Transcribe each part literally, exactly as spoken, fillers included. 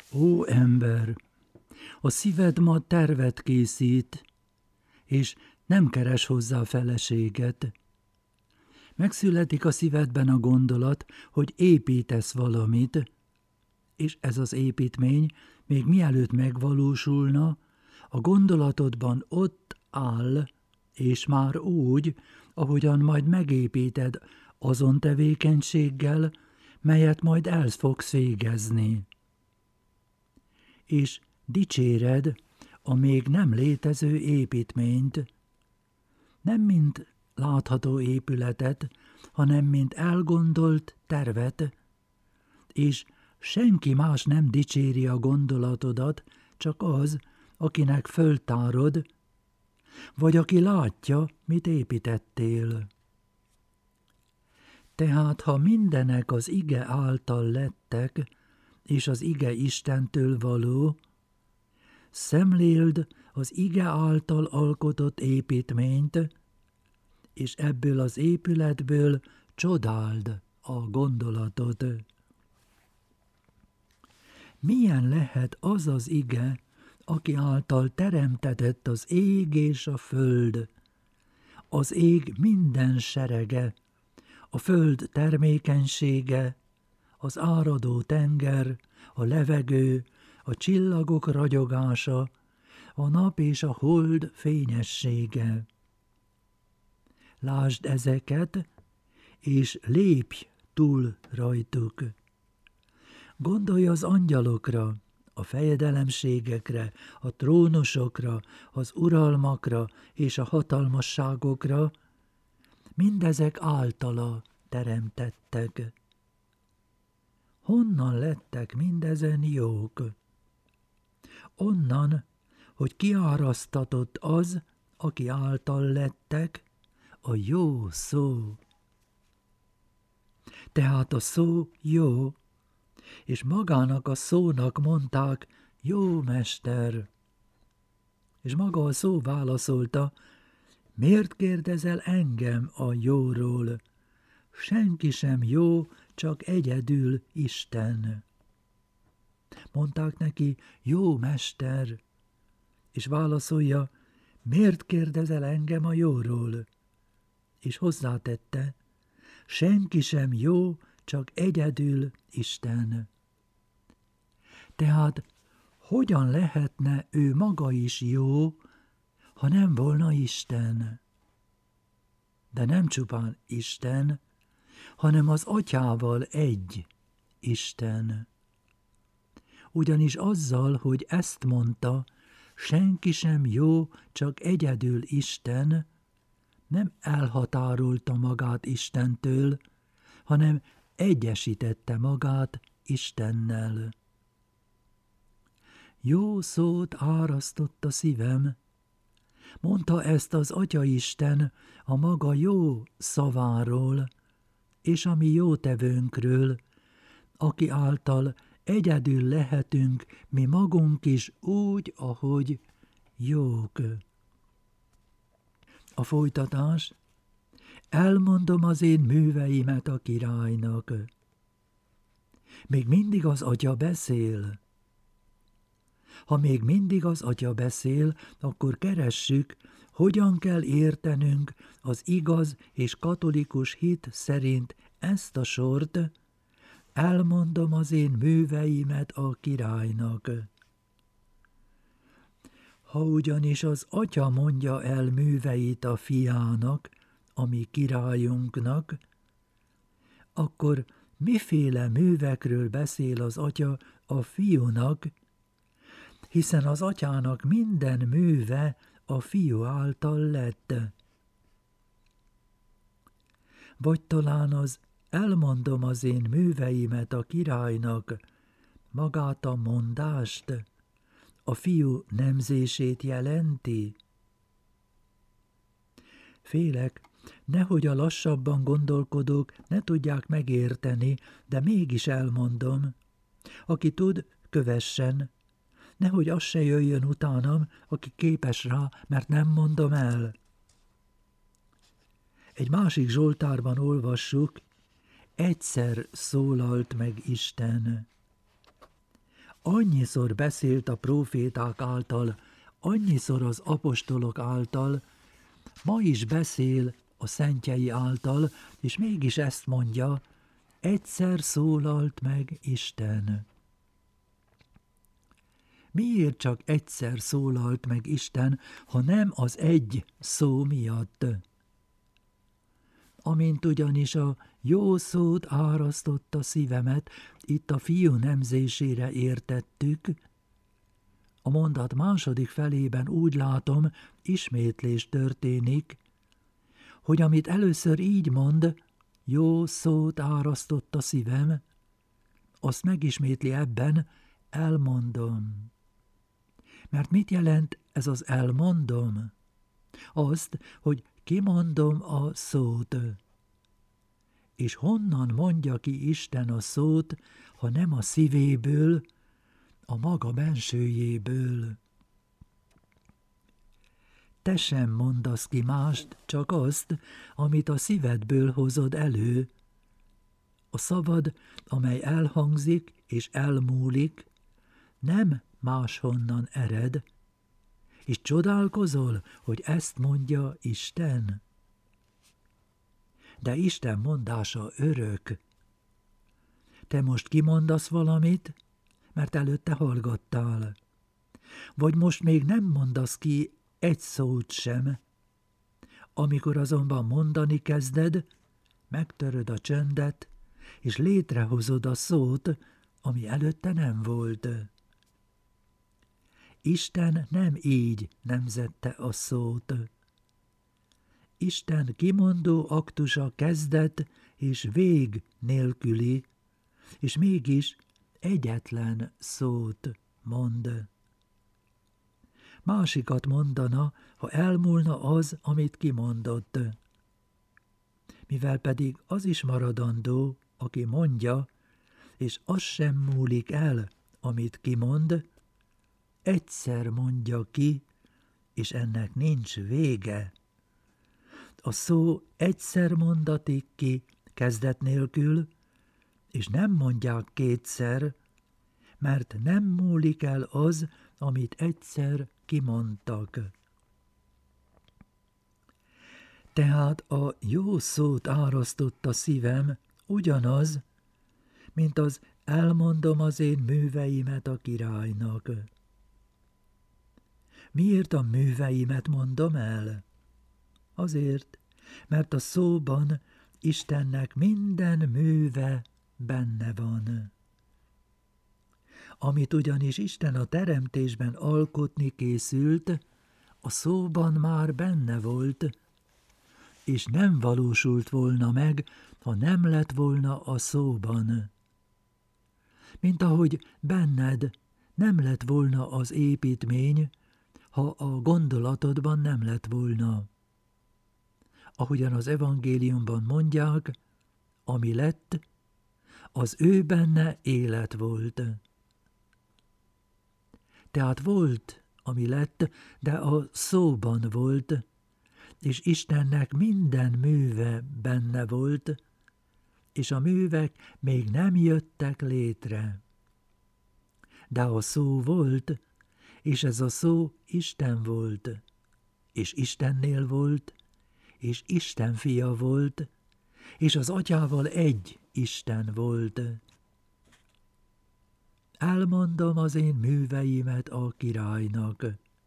Ó ember, a szíved ma tervet készít, és nem keres hozzá feleséget. Megszületik a szívedben a gondolat, hogy építesz valamit, és ez az építmény, még mielőtt megvalósulna, a gondolatodban ott áll, és már úgy, ahogyan majd megépíted azon tevékenységgel, melyet majd el fogsz végezni. És dicséred a még nem létező építményt, nem mint látható épületet, hanem mint elgondolt tervet, és senki más nem dicséri a gondolatodat, csak az, akinek föltárod, vagy aki látja, mit építettél. Tehát, ha mindenek az ige által lettek, és az ige Istentől való, szemléld az ige által alkotott építményt, és ebből az épületből csodáld a gondolatot. Milyen lehet az az ige, aki által teremtetett az ég és a föld, az ég minden serege, a föld termékenysége, az áradó tenger, a levegő, a csillagok ragyogása, a nap és a hold fényessége. Lásd ezeket, és lépj túl rajtuk. Gondolj az angyalokra, a fejedelemségekre, a trónusokra, az uralmakra és a hatalmasságokra, mindezek általa teremtettek. Honnan lettek mindezen jók? Onnan, hogy kiárasztatott az, aki által lettek, a jó szó. Tehát a szó jó, és magának a szónak mondták, jó mester. És maga a szó válaszolta, miért kérdezel engem a jóról? Senki sem jó, csak egyedül Isten. Mondták neki, jó mester, és válaszolja, miért kérdezel engem a jóról? És hozzátette, senki sem jó, csak egyedül Isten. Tehát hogyan lehetne ő maga is jó, ha nem volna Isten? De nem csupán Isten, hanem az Atyával egy Isten. Ugyanis azzal, hogy ezt mondta, senki sem jó, csak egyedül Isten, nem elhatárolta magát Istentől, hanem egyesítette magát Istennel. Jó szót árasztott a szívem, mondta ezt az Atyaisten a maga jó szaváról, és a mi jótevőnkről, aki által egyedül lehetünk mi magunk is úgy, ahogy jók. A folytatás, elmondom az én műveimet a királynak. Még mindig az Atya beszél. Ha még mindig az Atya beszél, akkor keressük, hogyan kell értenünk az igaz és katolikus hit szerint ezt a sort, elmondom az én műveimet a királynak. Ha ugyanis az Atya mondja el műveit a fiának, a mi királyunknak, akkor miféle művekről beszél az Atya a fiúnak, hiszen az Atyának minden műve a fiú által lett. Vagy talán az elmondom az én műveimet a királynak, magát a mondást, a fiú nemzését jelenti? Félek, nehogy a lassabban gondolkodók ne tudják megérteni, de mégis elmondom. Aki tud, kövessen. Nehogy az se jöjjön utánam, aki képes rá, mert nem mondom el. Egy másik Zsoltárban olvassuk, egyszer szólalt meg Isten. annyiszor beszélt a próféták által, annyiszor az apostolok által, ma is beszél a szentjei által, és mégis ezt mondja, egyszer szólalt meg Isten. Miért csak egyszer szólalt meg Isten, ha nem az egy szó miatt? Amint ugyanis a jó szót árasztotta szívemet, itt a fiú nemzésére értettük, a mondat második felében úgy látom, ismétlés történik, hogy amit először így mond, jó szót árasztott a szívem, azt megismétli ebben, elmondom. Mert mit jelent ez az elmondom? Azt, hogy kimondom a szót. És honnan mondja ki Isten a szót, ha nem a szívéből, a maga bensőjéből? Te sem mondasz ki mást, csak azt, amit a szívedből hozod elő. A szavad, amely elhangzik és elmúlik, nem máshonnan ered, és csodálkozol, hogy ezt mondja Isten. De Isten mondása örök. Te most kimondasz valamit, mert előtte hallgattál. Vagy most még nem mondasz ki egy szót sem. Amikor azonban mondani kezded, megtöröd a csöndet, és létrehozod a szót, ami előtte nem volt. Isten nem így nemzette a szót. Isten kimondó aktusa kezdet és vég nélküli, és mégis egyetlen szót mond. Másikat mondana, ha elmúlna az, amit kimondott. Mivel pedig az is maradandó, aki mondja, és az sem múlik el, amit kimond, egyszer mondja ki, és ennek nincs vége. A szó egyszer mondatik ki, kezdet nélkül, és nem mondják kétszer, mert nem múlik el az, amit egyszer kimondtak. Tehát a jó szót árasztott a szívem ugyanaz, mint az elmondom az én műveimet a királynak. Miért a műveimet mondom el? Azért, mert a szóban Istennek minden műve benne van. Amit ugyanis Isten a teremtésben alkotni készült, a szóban már benne volt, és nem valósult volna meg, ha nem lett volna a szóban. Mint ahogy benned nem lett volna az építmény, ha a gondolatodban nem lett volna. Ahogyan az evangéliumban mondják, ami lett, az ő benne élet volt. Tehát volt, ami lett, de a szóban volt, és Istennek minden műve benne volt, és a művek még nem jöttek létre. De a szó volt, és ez a szó Isten volt, és Istennél volt, és Isten fia volt, és az atyával egy Isten volt. Elmondom az én műveimet a királynak.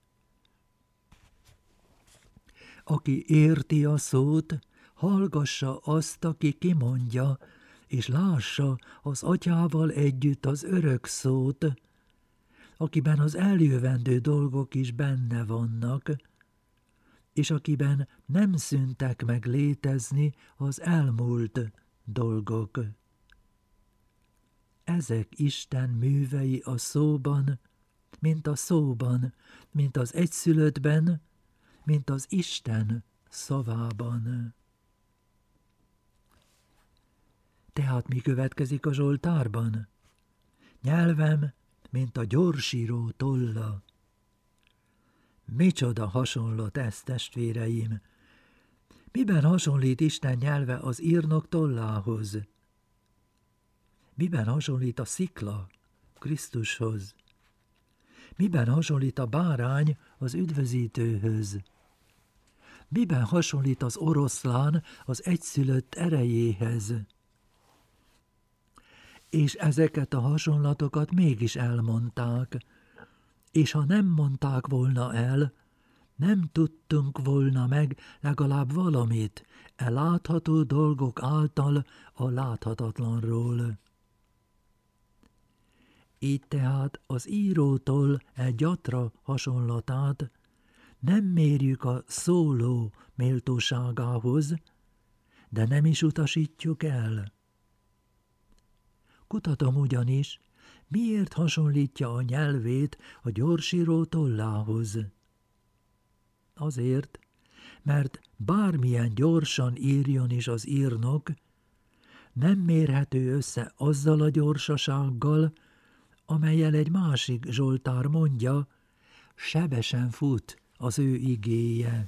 Aki érti a szót, hallgassa azt, aki kimondja, és lássa az atyával együtt az örök szót, akiben az eljövendő dolgok is benne vannak, és akiben nem szűntek meg létezni az elmúlt dolgok. Ezek Isten művei a szóban, mint a szóban, mint az egyszülöttben, mint az Isten szavában. Tehát mi következik a Zsoltárban? Nyelvem, mint a gyorsíró tolla. Micsoda hasonlat ez, testvéreim! Miben hasonlít Isten nyelve az írnok tollához? Miben hasonlít a szikla Krisztushoz? Miben hasonlít a bárány az üdvözítőhöz? Miben hasonlít az oroszlán az egyszülött erejéhez? És ezeket a hasonlatokat mégis elmondták, és ha nem mondták volna el, nem tudtunk volna meg legalább valamit e látható dolgok által a láthatatlanról. Így tehát az írótól e gyatra hasonlatát nem mérjük a szóló méltóságához, de nem is utasítjuk el. Kutatom ugyanis, miért hasonlítja a nyelvét a gyorsíró tollához. Azért, mert bármilyen gyorsan írjon is az írnok, nem mérhető össze azzal a gyorsasággal, amellyel egy másik zsoltár mondja, sebesen fut az ő igéje.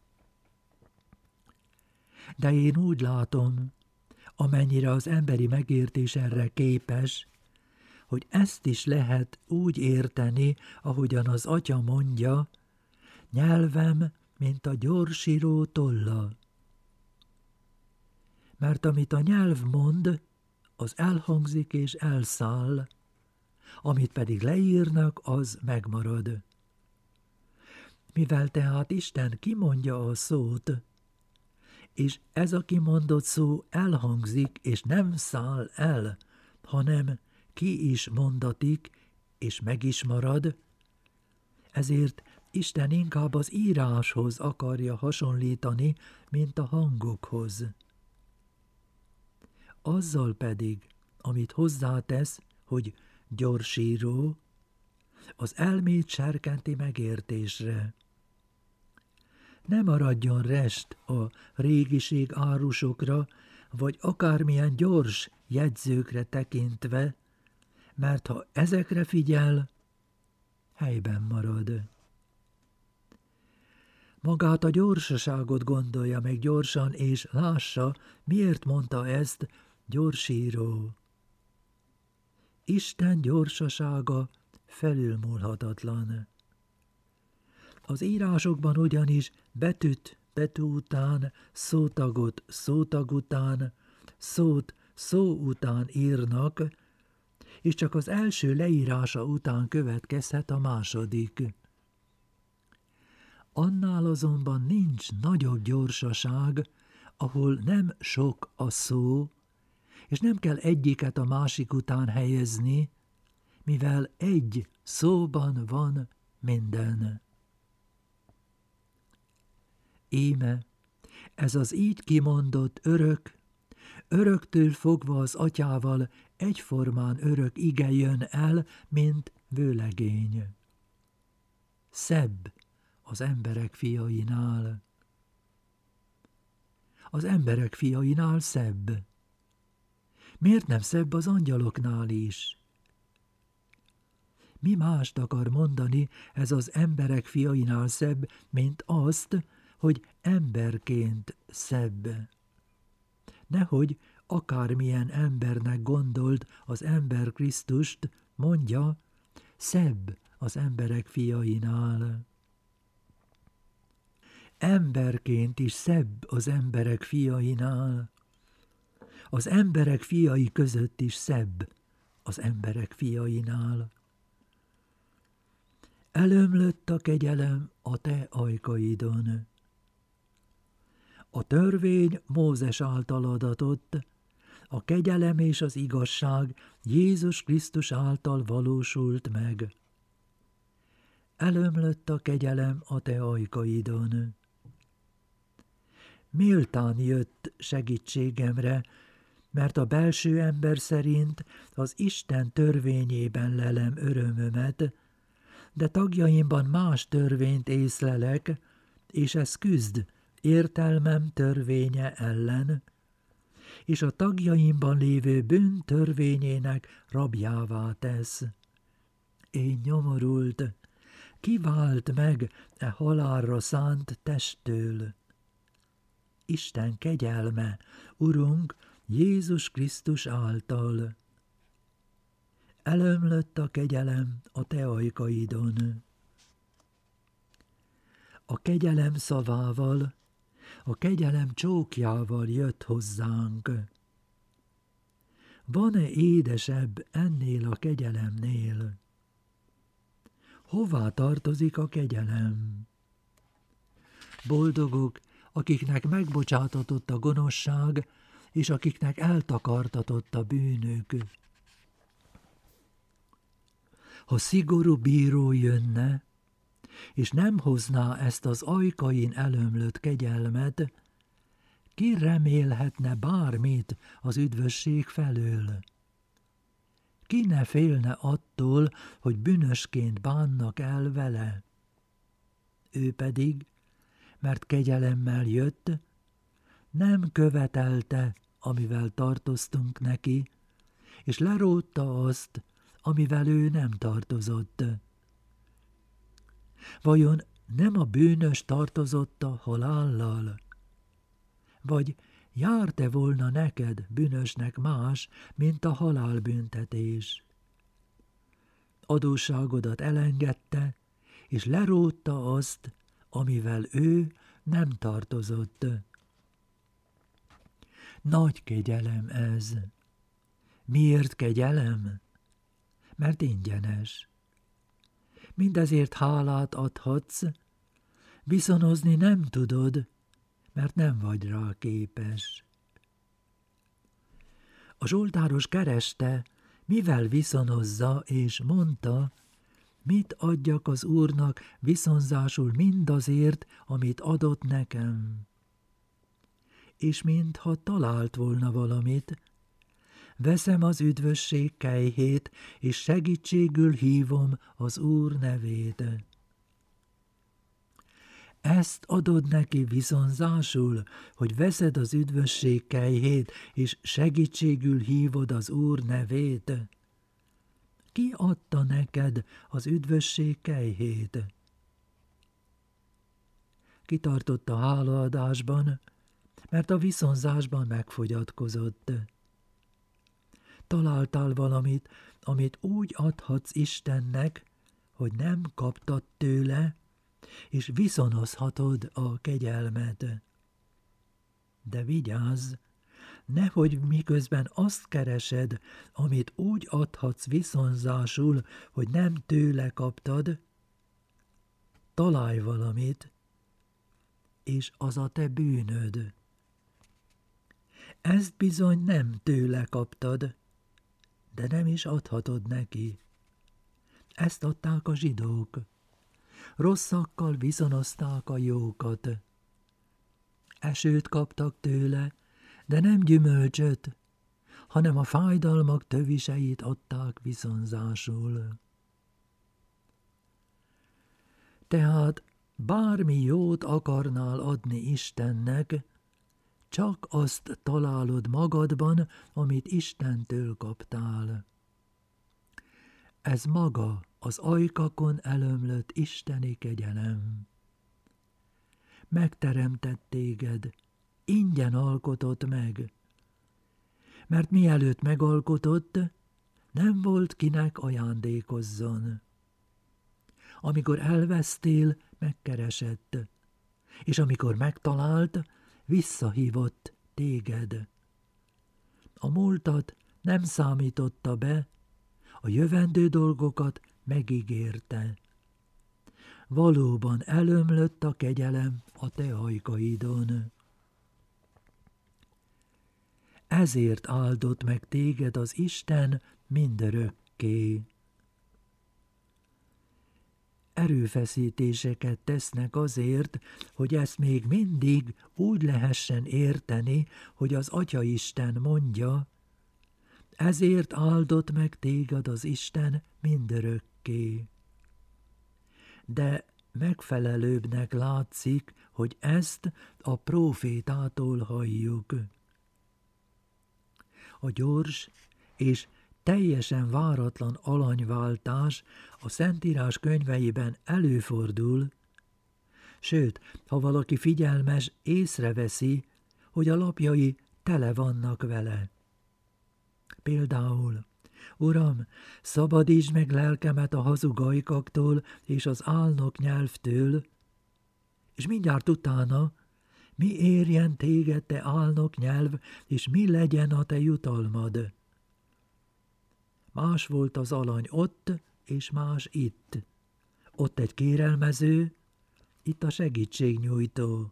De én úgy látom, amennyire az emberi megértés erre képes, hogy ezt is lehet úgy érteni, ahogyan az Atya mondja, nyelvem, mint a gyorsíró tolla. Mert amit a nyelv mond, az elhangzik és elszáll, amit pedig leírnak, az megmarad. Mivel tehát Isten kimondja a szót, és ez a kimondott szó elhangzik, és nem száll el, hanem ki is mondatik, és meg is marad, ezért Isten inkább az íráshoz akarja hasonlítani, mint a hangokhoz. Azzal pedig, amit hozzátesz, hogy gyorsíró, az elmét serkenti megértésre. Ne maradjon rest a régiség árusokra, vagy akármilyen gyors jegyzőkre tekintve, mert ha ezekre figyel, helyben marad. Magát a gyorsaságot gondolja meg gyorsan, és lássa, miért mondta ezt gyorsíró. Isten gyorsasága felülmúlhatatlan. Az írásokban ugyanis betűt betű után, szótagot szótag után, szót szó után írnak, és csak az első leírása után következhet a második. Annál azonban nincs nagyobb gyorsaság, ahol nem sok a szó, és nem kell egyiket a másik után helyezni, mivel egy szóban van minden. Íme, ez az így kimondott örök, öröktől fogva az Atyával egyformán örök ige jön el, mint vőlegény. Szebb az emberek fiainál. Az emberek fiainál szebb. Miért nem szebb az angyaloknál is? Mi mást akar mondani ez az emberek fiainál szebb, mint azt, hogy emberként szebb? Nehogy akármilyen embernek gondolt az ember Krisztust, mondja, szebb az emberek fiainál. Emberként is szebb az emberek fiainál. Az emberek fiai között is szebb az emberek fiainál. Elömlött a kegyelem a te ajkaidon. A törvény Mózes által adatott, a kegyelem és az igazság Jézus Krisztus által valósult meg. Elömlött a kegyelem a te ajkaidon. Méltán jött segítségemre, mert a belső ember szerint az Isten törvényében lelem örömömet, de tagjaimban más törvényt észlelek, és ez küzd értelmem törvénye ellen, és a tagjaimban lévő bűn törvényének rabjává tesz. Én nyomorult, kivált meg e halálra szánt testtől. Isten kegyelme, Urunk, Jézus Krisztus által. elömlött a kegyelem a te ajkaidon. A kegyelem szavával, a kegyelem csókjával jött hozzánk. Van-e édesebb ennél a kegyelemnél? Hová tartozik a kegyelem? Boldogok, akiknek megbocsátatott a gonoszság, és akiknek eltakartatott a bűnök. Ha szigorú bíró jönne, és nem hozná ezt az ajkain elömlött kegyelmet, ki remélhetne bármit az üdvösség felől? Ki ne félne attól, hogy bűnösként bánnak el vele? Ő pedig, mert kegyelemmel jött, nem követelte, amivel tartoztunk neki, és lerótta azt, amivel ő nem tartozott. Vajon nem a bűnös tartozott a halállal? Vagy jár-e volna neked, bűnösnek más, mint a halálbüntetés? Adósságodat elengedte, és lerótta azt, amivel ő nem tartozott. Nagy kegyelem ez. Miért kegyelem? Mert ingyenes. Mindezért hálát adhatsz, viszonozni nem tudod, mert nem vagy rá képes. A zsoltáros kereste, mivel viszonozza, és mondta, mit adjak az Úrnak viszonzásul mindazért, amit adott nekem. És mintha talált volna valamit, veszem az üdvösség kelyhét, és segítségül hívom az Úr nevét. Ezt adod neki viszonzásul, hogy veszed az üdvösség kelyhét, és segítségül hívod az Úr nevét? Ki adta neked az üdvösség kelyhét? Kitartott a hálaadásban, mert a viszonzásban megfogyatkozott. Találtál valamit, amit úgy adhatsz Istennek, hogy nem kaptad tőle, és viszonozhatod a kegyelmet. De vigyázz, nehogy miközben azt keresed, amit úgy adhatsz viszonzásul, hogy nem tőle kaptad, találj valamit, és az a te bűnöd. Ezt bizony nem tőle kaptad, de nem is adhatod neki. Ezt adták a zsidók. Rosszakkal viszonozták a jókat. Esőt kaptak tőle, de nem gyümölcsöt, hanem a fájdalmak töviseit adták viszonzásul. Tehát bármi jót akarnál adni Istennek, csak azt találod magadban, amit Istentől kaptál. Ez maga az ajkakon elömlött isteni kegyelem. Megteremtett téged, ingyen alkotott meg, mert mielőtt megalkotott, nem volt kinek ajándékozzon. Amikor elvesztél, megkeresett, és amikor megtalált, visszahívott téged. A múltat nem számította be, a jövendő dolgokat megígérte. Valóban elömlött a kegyelem a te ajkaidon. Ezért áldott meg téged az Isten mindörökké. Erőfeszítéseket tesznek azért, hogy ezt még mindig úgy lehessen érteni, hogy az Atyaisten mondja, ezért áldott meg téged az Isten mindörökké. De megfelelőbbnek látszik, hogy ezt a prófétától halljuk. A gyors és teljesen váratlan alanyváltás a Szentírás könyveiben előfordul, sőt, ha valaki figyelmes, észreveszi, hogy a lapjai tele vannak vele. Például Uram, szabadítsd meg lelkemet a hazug ajkaktól és az álnok nyelvtől, és mindjárt utána, mi érjen téged, te álnok nyelv, és mi legyen a te jutalmad? Más volt az alany ott, és más itt. Ott egy kérelmező, itt a segítségnyújtó.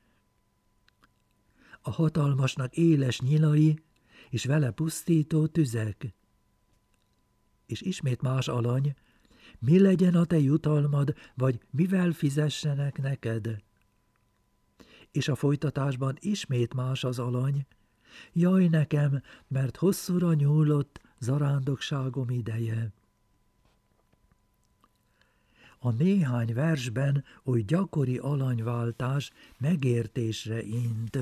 A hatalmasnak éles nyilai, és vele pusztító tüzek. És ismét más alany, mi legyen a te jutalmad, vagy mivel fizessenek neked? És a folytatásban ismét más az alany, jaj nekem, mert hosszúra nyúlott zarándokságom ideje. A néhány versben oly gyakori alanyváltás megértésre int.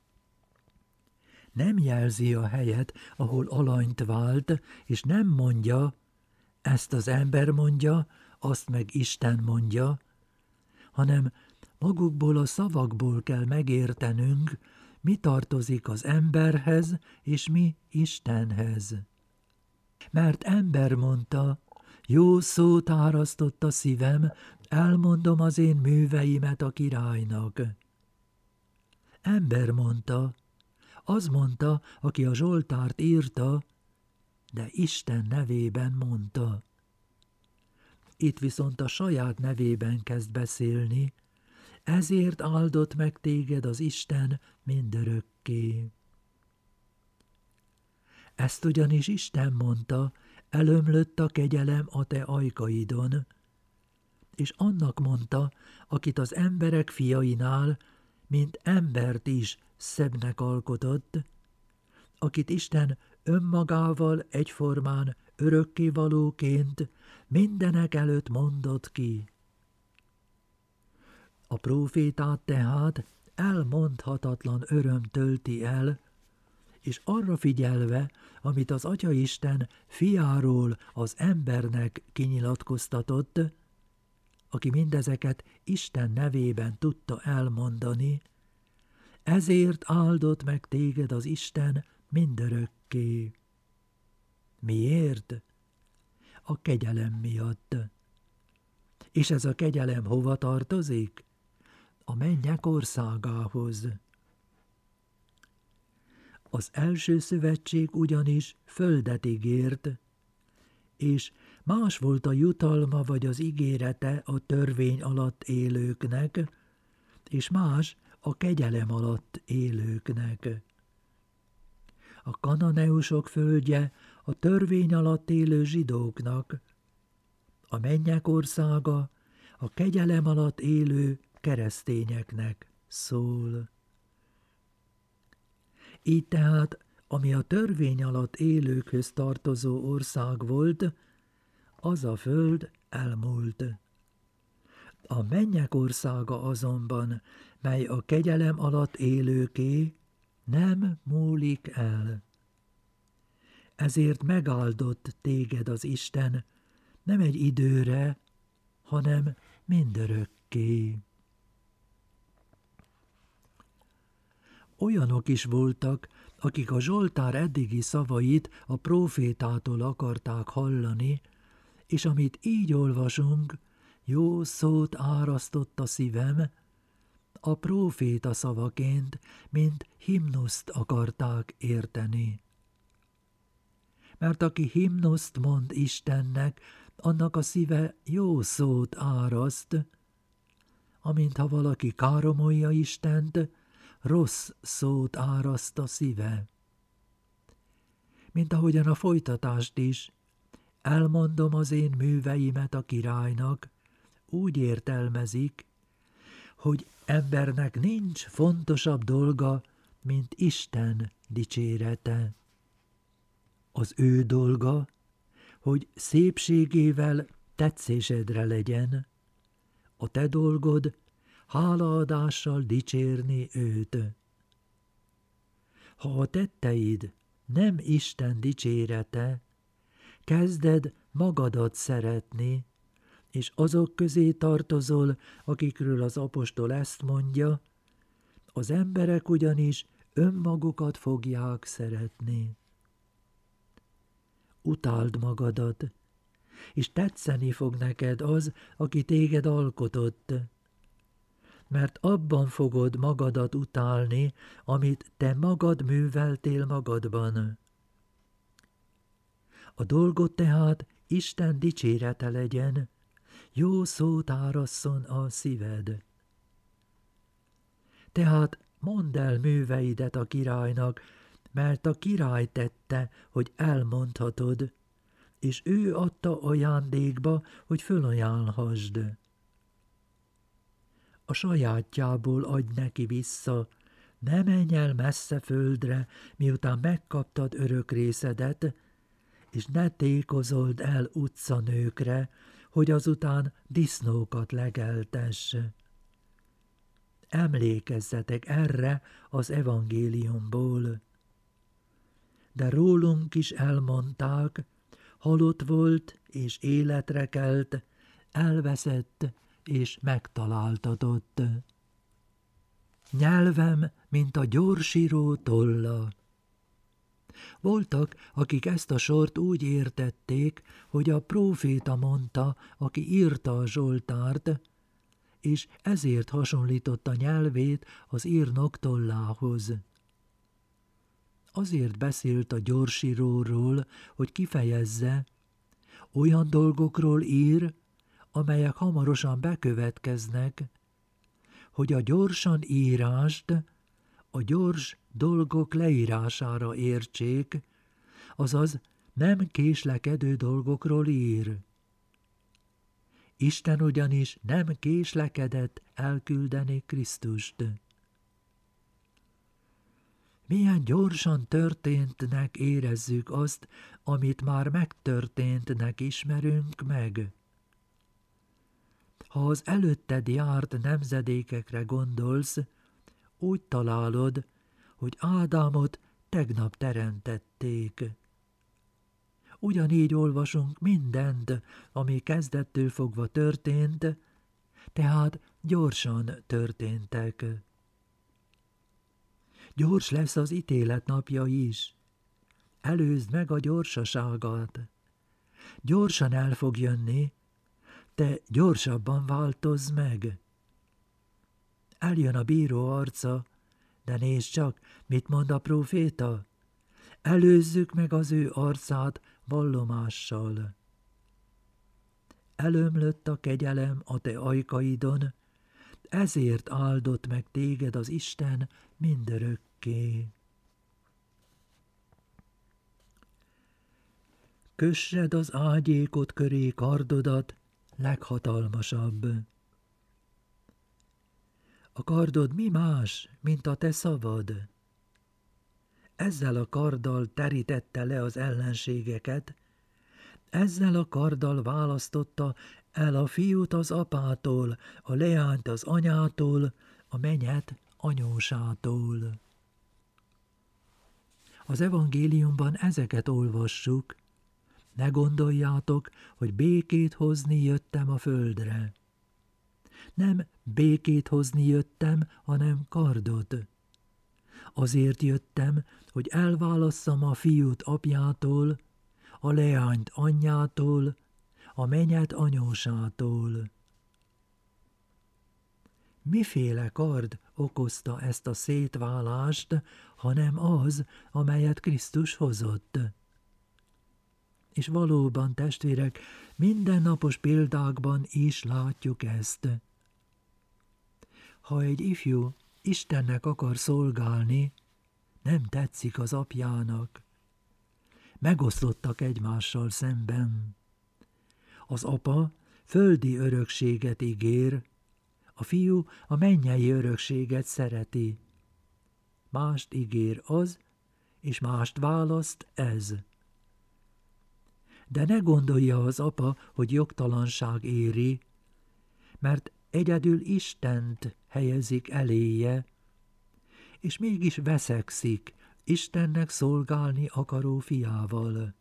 Nem jelzi a helyet, ahol alanyt vált, és nem mondja, ezt az ember mondja, azt meg Isten mondja, hanem magukból a szavakból kell megértenünk, mi tartozik az emberhez, és mi Istenhez. Mert ember mondta, jó szót árasztott a szívem, elmondom az én műveimet a királynak. Ember mondta, az mondta, aki a Zsoltárt írta, de Isten nevében mondta. Itt viszont a saját nevében kezd beszélni, ezért áldott meg téged az Isten mindörökké. Ezt ugyanis Isten mondta, elömlött a kegyelem a te ajkaidon, és annak mondta, akit az emberek fiainál, mint embert is szebbnek alkotott, akit Isten önmagával egyformán örökkévalóként mindenek előtt mondott ki. A prófétát tehát elmondhatatlan öröm tölti el, és arra figyelve, amit az Atyaisten fiáról az embernek kinyilatkoztatott, aki mindezeket Isten nevében tudta elmondani, ezért áldott meg téged az Isten mindörökké. Miért? A kegyelem miatt. És ez a kegyelem hova tartozik? A mennyek országához. Az első szövetség ugyanis földet ígért, és más volt a jutalma vagy az ígérete a törvény alatt élőknek, és más a kegyelem alatt élőknek. A kananeusok földje a törvény alatt élő zsidóknak, a mennyek országa a kegyelem alatt élő keresztényeknek szól. Így tehát, ami a törvény alatt élőkhöz tartozó ország volt, az a föld elmúlt. A mennyek országa azonban, mely a kegyelem alatt élőké, nem múlik el. Ezért megáldott téged az Isten, nem egy időre, hanem mindörökké. Olyanok is voltak, akik a Zsoltár eddigi szavait a prófétától akarták hallani, és amit így olvasunk, jó szót árasztott a szívem, a próféta szavaként, mint himnuszt akarták érteni. Mert aki himnuszt mond Istennek, annak a szíve jó szót áraszt, amintha valaki káromolja Istent, rossz szót áraszt a szíve. Mint ahogyan a folytatást is, elmondom az én műveimet a királynak, úgy értelmezik, hogy embernek nincs fontosabb dolga, mint Isten dicsérete. Az ő dolga, hogy szépségével tetszésedre legyen, a te dolgod, hálaadással dicsérni őt. Ha a tetteid nem Isten dicsérete, kezded magadat szeretni, és azok közé tartozol, akikről az apostol ezt mondja, az emberek ugyanis önmagukat fogják szeretni. utáld magadat, és tetszeni fog neked az, aki téged alkotott, mert abban fogod magadat utálni, amit te magad műveltél magadban. A dolgot tehát Isten dicsérete legyen, jó szót árasszon a szíved. Tehát mondd el műveidet a királynak, mert a király tette, hogy elmondhatod, és ő adta ajándékba, hogy fölajánlhassd. A sajátjából adj neki vissza, ne menj el messze földre, miután megkaptad örök részedet, és ne tékozold el utcanőkre, hogy azután disznókat legeltess. Emlékezzetek erre az evangéliumból. De rólunk is elmondták, halott volt és életre kelt, elveszett és megtaláltatott. Nyelvem, mint a gyorsíró tolla. Voltak, akik ezt a sort úgy értették, hogy a próféta mondta, aki írta a Zsoltárt, és ezért hasonlította nyelvét az írnok tollához. Azért beszélt a gyorsíróról, hogy kifejezze, olyan dolgokról ír, amelyek hamarosan bekövetkeznek, hogy a gyorsan írást a gyors dolgok leírására értsék, azaz nem késlekedő dolgokról ír. Isten ugyanis nem késlekedett elküldeni Krisztust. Milyen gyorsan történtnek érezzük azt, amit már megtörténtnek ismerünk meg. Ha az előtted járt nemzedékekre gondolsz, úgy találod, hogy Ádámot tegnap teremtették. Ugyanígy olvasunk mindent, ami kezdettől fogva történt, tehát gyorsan történtek. Gyors lesz az ítélet napja is. Előzd meg a gyorsaságát. Gyorsan el fog jönni, te gyorsabban változz meg. Eljön a bíró arca, de nézd csak, mit mond a próféta. Előzzük meg az ő arcát vallomással. Elömlött a kegyelem a te ajkaidon, ezért áldott meg téged az Isten mindörökké. Kössed az ágyékot köré kardodat, leghatalmasabb. A kardod mi más, mint a te szavad? Ezzel a karddal terítette le az ellenségeket, ezzel a karddal választotta el a fiút az apától, a leányt az anyától, a menyet anyósától. Az evangéliumban ezeket olvassuk. Ne gondoljátok, hogy békét hozni jöttem a földre. Nem békét hozni jöttem, hanem kardot. Azért jöttem, hogy elválasszam a fiút apjától, a leányt anyjától, a menyet anyósától. Miféle kard okozta ezt a szétválást, hanem az, amelyet Krisztus hozott? És valóban, testvérek, mindennapos példákban is látjuk ezt. Ha egy ifjú Istennek akar szolgálni, nem tetszik az apjának. Megoszlottak egymással szemben. Az apa földi örökséget ígér, a fiú a mennyei örökséget szereti. Mást ígér az, és mást választ ez. De ne gondolja az apa, hogy jogtalanság éri, mert egyedül Istent helyezik eléje, és mégis veszekszik Istennek szolgálni akaró fiával.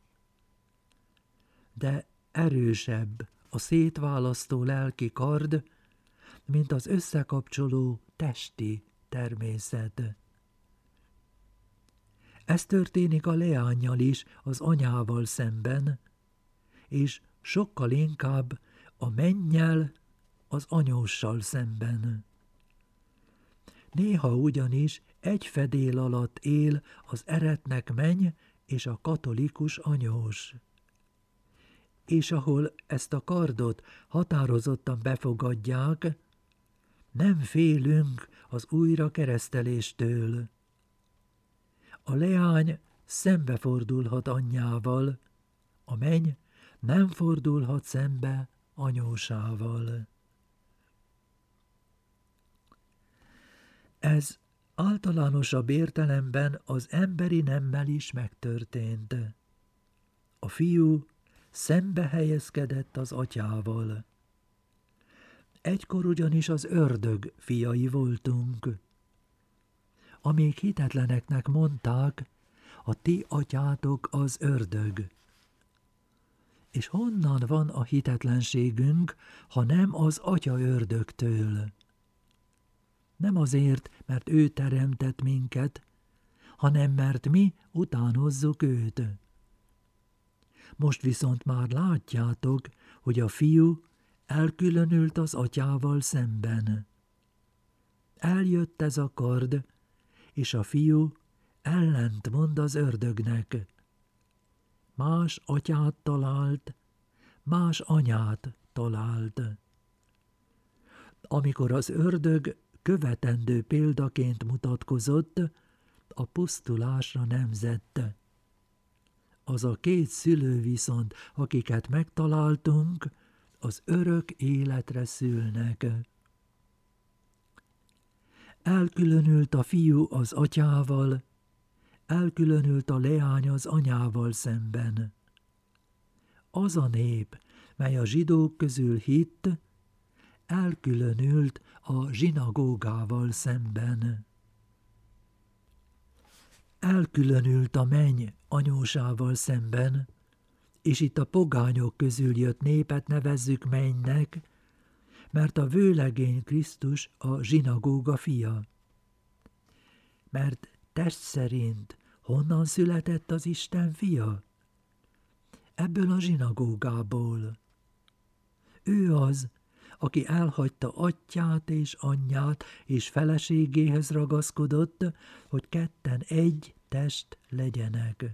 De erősebb a szétválasztó lelki kard, mint az összekapcsoló testi természet. Ez történik a leánnyal is az anyával szemben, és sokkal inkább a mennyel, az anyóssal szemben. Néha ugyanis egy fedél alatt él az eretnek menny és a katolikus anyós. És ahol ezt a kardot határozottan befogadják, nem félünk az újra kereszteléstől. A leány szembefordulhat anyjával, a menny nem fordulhat szembe anyósával. Ez általánosabb értelemben az emberi nemmel is megtörtént. A fiú szembe helyezkedett az atyával. Egykor ugyanis az ördög fiai voltunk. Amíg hitetleneknek mondták, a ti atyátok az ördög. És honnan van a hitetlenségünk, ha nem az atya ördögtől? Nem azért, mert ő teremtett minket, hanem mert mi utánozzuk őt. Most viszont már látjátok, hogy a fiú elkülönült az atyával szemben. Eljött ez a kard, és a fiú ellent mond az ördögnek. Más atyát talált, más anyát talált. Amikor az ördög követendő példaként mutatkozott, a pusztulásra nemzett. Az a két szülő viszont, akiket megtaláltunk, az örök életre szülnek. Elkülönült a fiú az atyával, elkülönült a leány az anyával szemben. Az a nép, mely a zsidók közül hitt, elkülönült a zsinagógával szemben. Elkülönült a menny anyósával szemben, és itt a pogányok közül jött népet nevezzük mennynek, mert a vőlegény Krisztus a zsinagóga fia. Mert test szerint honnan született az Isten fia? Ebből a zsinagógából. Ő az, aki elhagyta atyját és anyját, és feleségéhez ragaszkodott, hogy ketten egy test legyenek.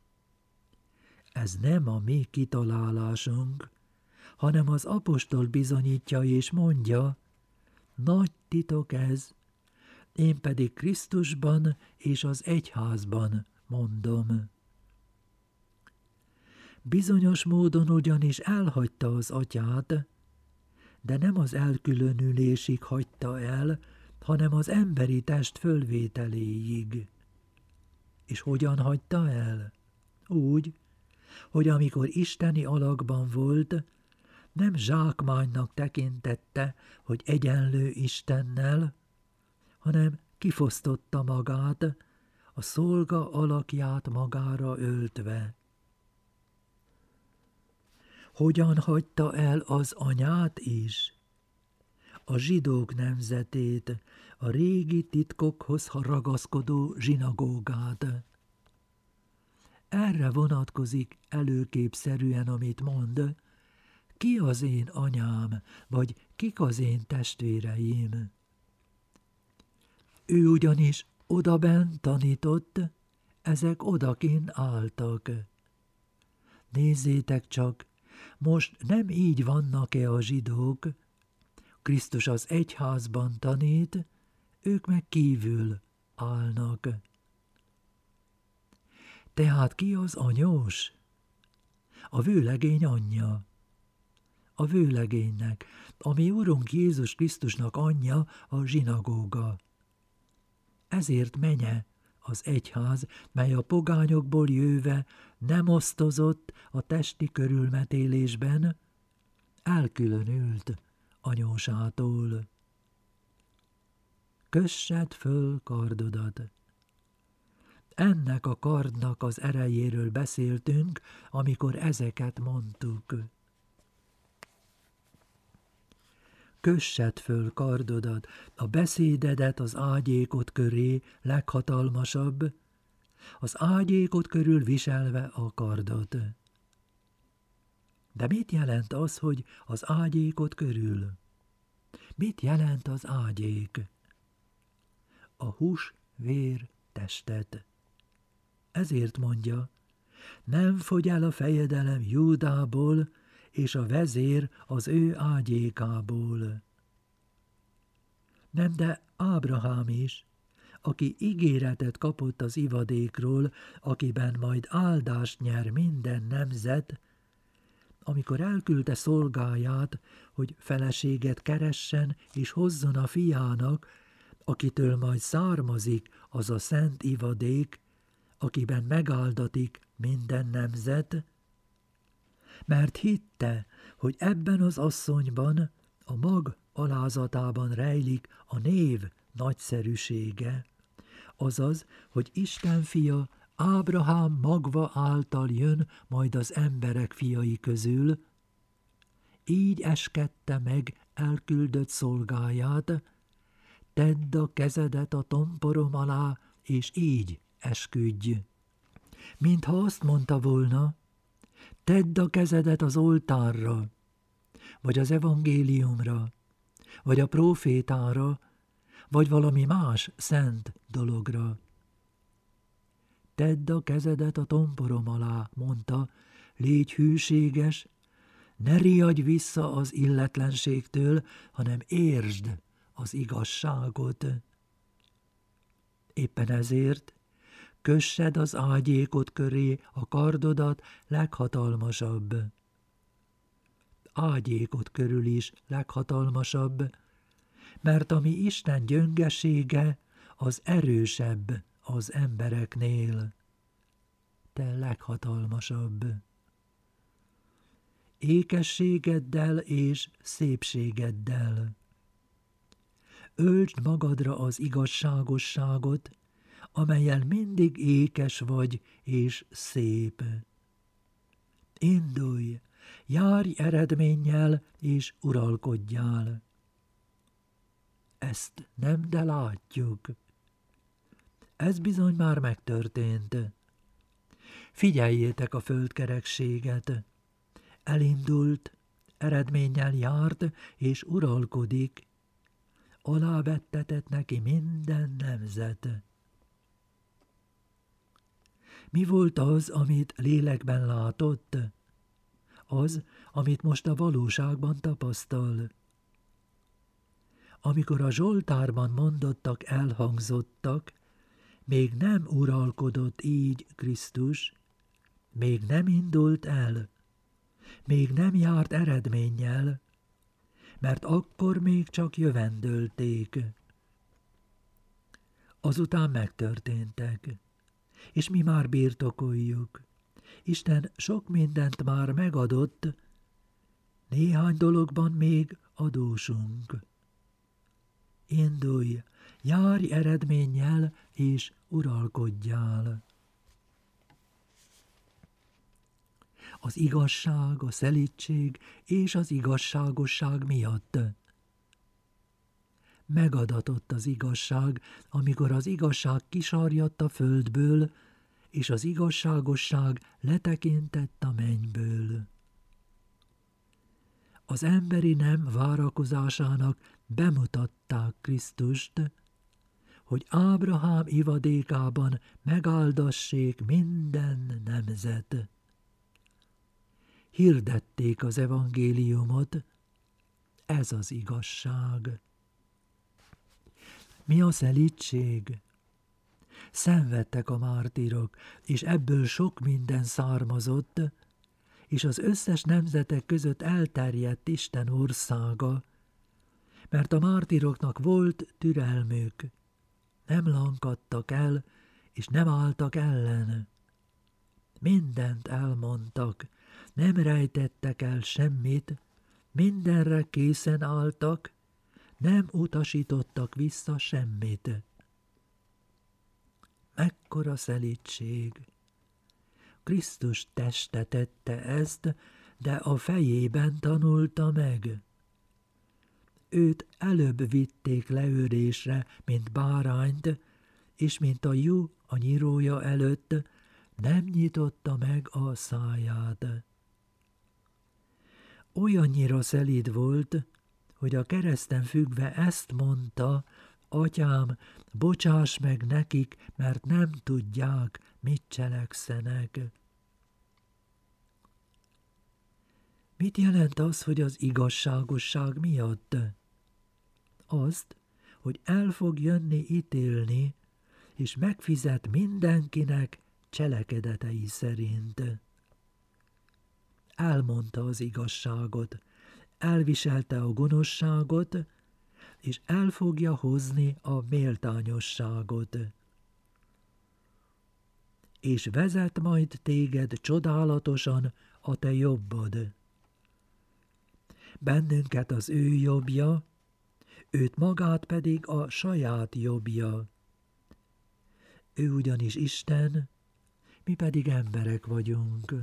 Ez nem a mi kitalálásunk, hanem az apostol bizonyítja és mondja, nagy titok ez, én pedig Krisztusban és az egyházban mondom. Bizonyos módon ugyanis elhagyta az atyát, de nem az elkülönülésig hagyta el, hanem az emberi test fölvételéig. És hogyan hagyta el? Úgy, hogy amikor isteni alakban volt, nem zsákmánynak tekintette, hogy egyenlő Istennel, hanem kifosztotta magát, a szolga alakját magára öltve. Hogyan hagyta el az anyát is? A zsidók nemzetét, a régi titkokhoz ragaszkodó zsinagógát. Erre vonatkozik előképszerűen, amit mond, ki az én anyám, vagy kik az én testvéreim. Ő ugyanis odabent tanított, ezek odakint álltak. Nézzétek csak, most nem így vannak-e a zsidók? Krisztus az egyházban tanít, ők meg kívül állnak. Tehát ki az anyós? A vőlegény anyja. A vőlegénynek, ami Urunk Jézus Krisztusnak anyja, a zsinagóga. Ezért menye az egyház, mely a pogányokból jöve nem osztozott a testi körülmetélésben, elkülönült anyósától. Kössed föl kardodat. Ennek a kardnak az erejéről beszéltünk, amikor ezeket mondtuk. Kössed föl kardodat, a beszédedet az ágyékot köré, leghatalmasabb, az ágyékot körül viselve a kardot. De mit jelent az, hogy az ágyékot körül? Mit jelent az ágyék? A hús, vér, testet. Ezért mondja, nem fogy el a fejedelem Júdából, és a vezér az ő ágyékából. Nem, de Ábrahám is, aki ígéretet kapott az ivadékról, akiben majd áldást nyer minden nemzet, amikor elküldte szolgáját, hogy feleséget keressen és hozzon a fiának, akitől majd származik az a szent ivadék, akiben megáldatik minden nemzet, mert hitte, hogy ebben az asszonyban, a mag alázatában rejlik a név nagyszerűsége, azaz, hogy Isten fia Ábrahám magva által jön majd az emberek fiai közül, így eskedte meg elküldött szolgáját, tedd a kezedet a tomporom alá, és így esküdj. Mintha azt mondta volna, tedd a kezedet az oltárra, vagy az evangéliumra, vagy a prófétára, vagy valami más szent dologra. Tedd a kezedet a tomporom alá, mondta, légy hűséges, ne riadj vissza az illetlenségtől, hanem értsd az igazságot. Éppen ezért kössed az ágyékot köré a kardodat leghatalmasabb. Ágyékot körül is leghatalmasabb, mert ami Isten gyöngesége, az erősebb az embereknél. Te leghatalmasabb. Ékességeddel és szépségeddel. Öltsd magadra az igazságosságot, amellyel mindig ékes vagy és szép. Indulj, járj eredménnyel és uralkodjál. Ezt nem, de látjuk. Ez bizony már megtörtént. Figyeljétek a földkerekséget. Elindult, eredménnyel járt és uralkodik. Alávettetett neki minden nemzet. Mi volt az, amit lélekben látott? Az, amit most a valóságban tapasztal. Amikor a Zsoltárban mondottak elhangzottak, még nem uralkodott így Krisztus, még nem indult el, még nem járt eredménnyel, mert akkor még csak jövendölték. Azután megtörténtek, és mi már birtokoljuk. Isten sok mindent már megadott, néhány dologban még adósunk. Indulj, járj eredménnyel, és uralkodjál. Az igazság, a szelídség és az igazságosság miatt. Megadatott az igazság, amikor az igazság kisarjadt a földből, és az igazságosság letekintett a mennyből. Az emberi nem várakozásának bemutatták Krisztust, hogy Ábrahám ivadékában megáldassék minden nemzet. Hirdették az evangéliumot, ez az igazság. Mi a szelídség? Szenvedtek a mártírok, és ebből sok minden származott, és az összes nemzetek között elterjedt Isten országa, mert a mártíroknak volt türelmük, nem lankadtak el, és nem álltak ellen. Mindent elmondtak, nem rejtettek el semmit, mindenre készen álltak, nem utasítottak vissza semmit. Mekkora szelídség! Krisztus teste tette ezt, de a fejében tanulta meg. Őt előbb vitték leülésre, mint bárányt, és mint a juh a nyirója előtt, nem nyitotta meg a száját. Olyannyira szelíd volt, hogy a kereszten függve ezt mondta: Atyám, bocsáss meg nekik, mert nem tudják, mit cselekszenek. Mit jelent az, hogy az igazságosság miatt? Azt, hogy el fog jönni ítélni, és megfizet mindenkinek cselekedetei szerint. Elmondta az igazságot, elviselte a gonoszságot, és el fogja hozni a méltányosságot. És vezet majd téged csodálatosan a te jobbod. Bennünket az ő jobbja, őt magát pedig a saját jobbja. Ő ugyanis Isten, mi pedig emberek vagyunk.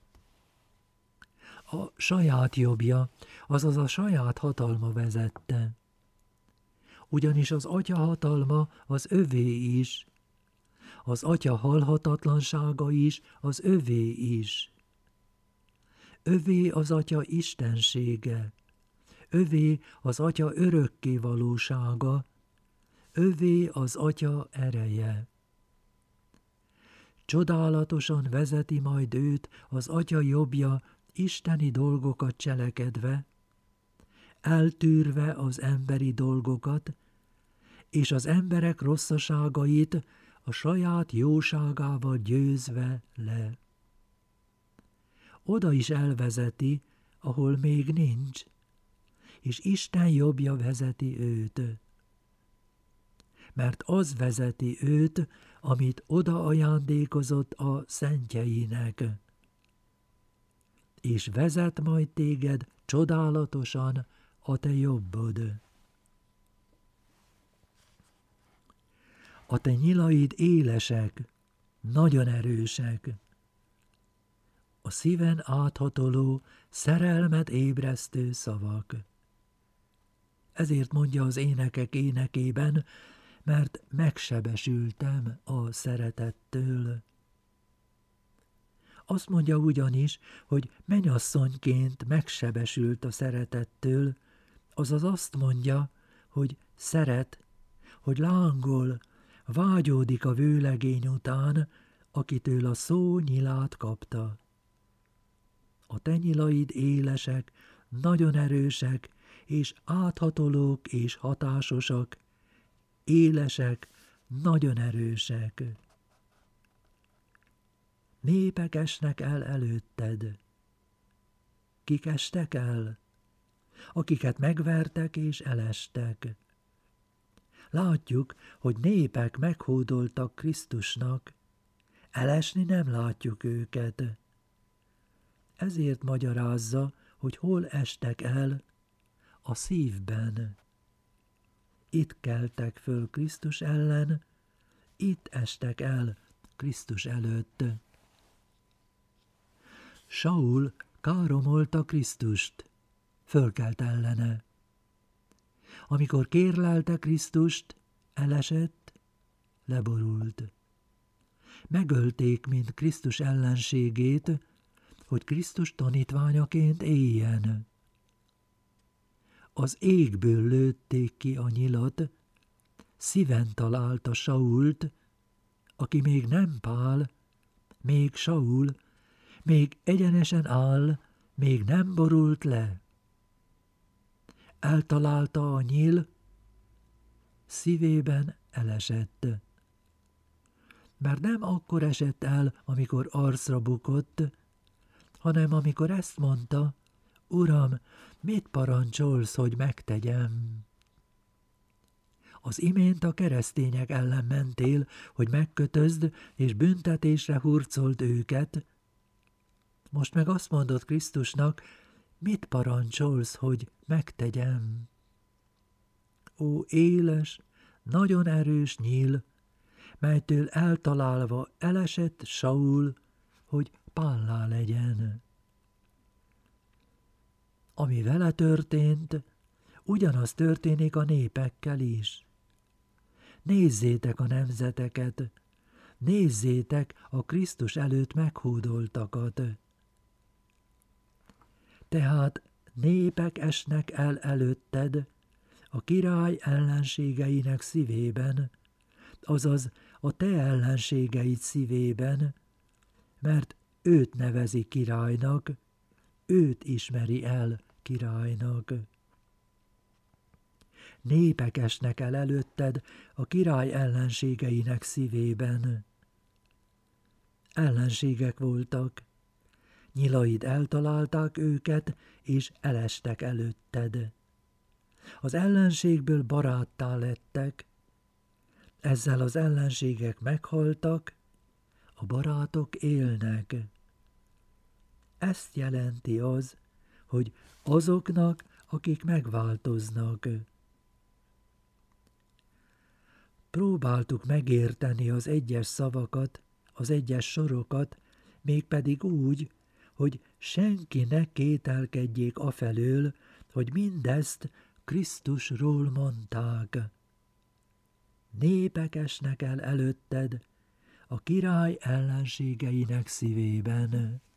A saját jobbja, azaz a saját hatalma vezette. Ugyanis az Atya hatalma az övé is, az Atya halhatatlansága is az övé is. Övé az Atya istensége, övé az Atya örökké valósága, övé az Atya ereje. Csodálatosan vezeti majd őt az Atya jobbja isteni dolgokat cselekedve, eltűrve az emberi dolgokat, és az emberek rosszaságait a saját jóságával győzve le. Oda is elvezeti, ahol még nincs, és Isten jobbja vezeti őt. Mert az vezeti őt, amit oda ajándékozott a szentjeinek. És vezet majd téged csodálatosan a te jobbod. A te nyilaid élesek, nagyon erősek. A szíven áthatoló, szerelmet ébresztő szavak. Ezért mondja az énekek énekében, mert megsebesültem a szeretettől. Azt mondja ugyanis, hogy mennyasszonyként megsebesült a szeretettől, azaz azt mondja, hogy szeret, hogy lángol, vágyódik a vőlegény után, akitől a szó nyilát kapta. A te nyilaid élesek, nagyon erősek, és áthatolók és hatásosak, élesek, nagyon erősek. Népek esnek el előtted. Kik estek el? Akiket megvertek és elestek. Látjuk, hogy népek meghódoltak Krisztusnak, elesni nem látjuk őket. Ezért magyarázza, hogy hol estek el, a szívben. Itt keltek föl Krisztus ellen, itt estek el Krisztus előtt. Saul káromolta Krisztust, fölkelt ellene. Amikor kérlelte Krisztust, elesett, leborult. Megölték, mint Krisztus ellenségét, hogy Krisztus tanítványaként éljen. Az égből lőtték ki a nyilat, szíven találta Sault, aki még nem Pál, még Saul, még egyenesen áll, még nem borult le. Eltalálta a nyíl, szívében elesett. Mert nem akkor esett el, amikor arcra bukott, hanem amikor ezt mondta: Uram, mit parancsolsz, hogy megtegyem? Az imént a keresztények ellen mentél, hogy megkötözd, és büntetésre hurcold őket. Most meg azt mondod Krisztusnak, mit parancsolsz, hogy megtegyem? Ó, éles, nagyon erős nyíl, melytől eltalálva elesett Saul, hogy Pállá legyen. Ami vele történt, ugyanaz történik a népekkel is. Nézzétek a nemzeteket, nézzétek a Krisztus előtt meghódoltakat. Tehát népek esnek el előtted a király ellenségeinek szívében, azaz a te ellenségeid szívében, mert őt nevezi királynak, őt ismeri el királynak. Népek esnek el előtted a király ellenségeinek szívében. Ellenségek voltak, nyilaid eltalálták őket, és elestek előtted. Az ellenségből baráttá lettek, ezzel az ellenségek meghaltak, a barátok élnek. Ezt jelenti az, hogy azoknak, akik megváltoznak. Próbáltuk megérteni az egyes szavakat, az egyes sorokat, mégpedig úgy, hogy senki ne kételkedjék afelől, hogy mindezt Krisztusról mondták. Népek esnek el előtted a király ellenségeinek szívében.